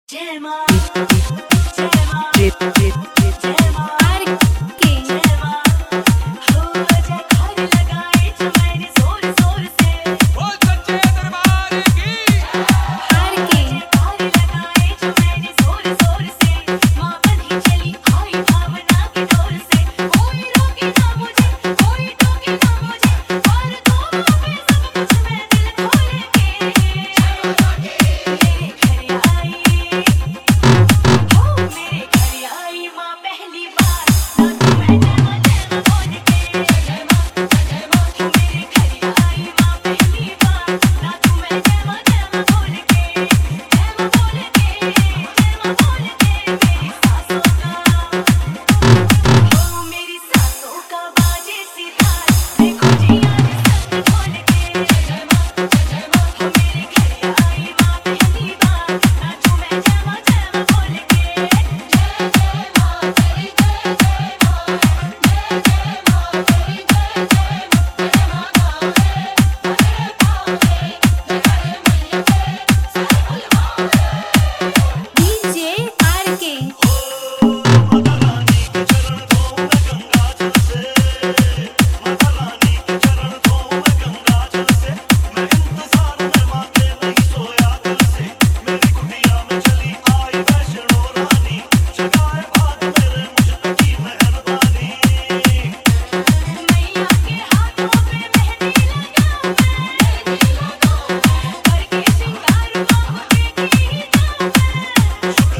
जय मां जय मां जय मां आर के जय मां हो जय घर लगाए जो मैंने जोर जोर से बोल सच्चे दरबार की आर के घर लगाए जो मैंने जोर जोर से मां बंधी चली आई भावना के डोर से कोई रोके ना मुझे कोई टोके ना मुझे और दो में सब कुछ मैं दिल खोल के मेरे घर आई हो मेरे घर आई मां पहली बार ना तू मैं जय मां बोल के जय मां हो मेरे घर आई मां पहली बार ना तू मैं जय मां बोल के जय मां बोल के मेरी सासों का हो मेरी सासों का बाजे सितार देखो जी आज सच बोल के जय मां हो मेरे घर आई मां पहली बार ना तू मैं जय मां बोल के डीजे आर के मैया के हाथों पे मेहंदी लगा करके श्रृंगार मांग के गीत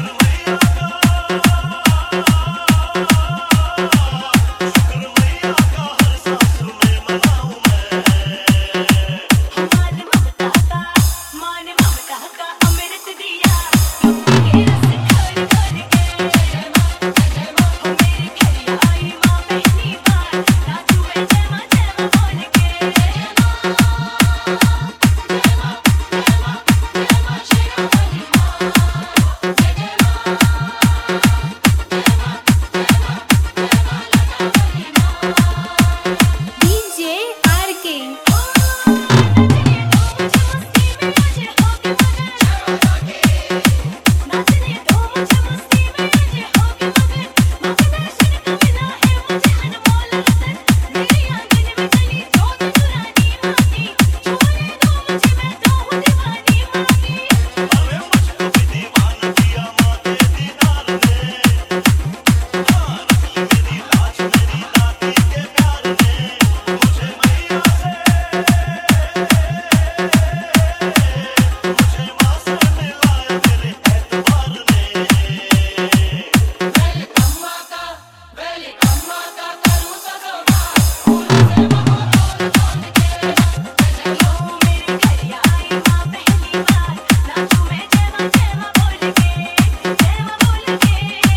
मान ममता का अमृत दिया के रस घोल घोल के जय मां हो मेरे घर आई मां पहली बार ना तू मैं जय मां बोल के जय मां शेरा वाली डीजे आर के नाचने दो मुझे मस्ती में मुझे होके मगन मगन दर्शन का मिला है मुझे अनमोल रतन मेरी आंगन में चली जोत चुरानी मांगी छोड़े दो मुझे मैं तो हूँ दीवानी मांगी हो मेरे घर आई मां पहली बार ना तू मैं जय मां बोल के जय मां बोल के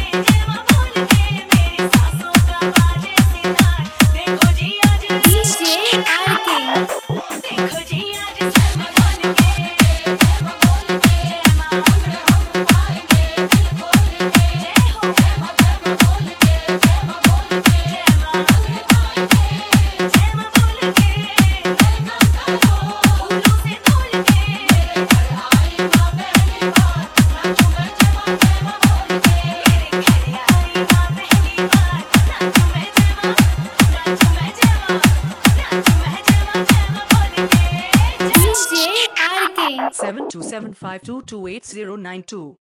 मेरी सासों का बाजे सितार देखो जी आज डीजे आर के देखो जी आज सब बोल के जय मां बोल के जय मां हम पाएंगे दिल खोल के जय हो जय मां बोल के जय मां बोल के जय मां हम पाएंगे जय मां बोल के फूलों से तोल के मेरे घर आई मां पहली बार ना तू मैं जय मां बोल के मेरे घर आई मां पहली बार ना तू मैं जय मां बोल के डीजे आर के 7275228092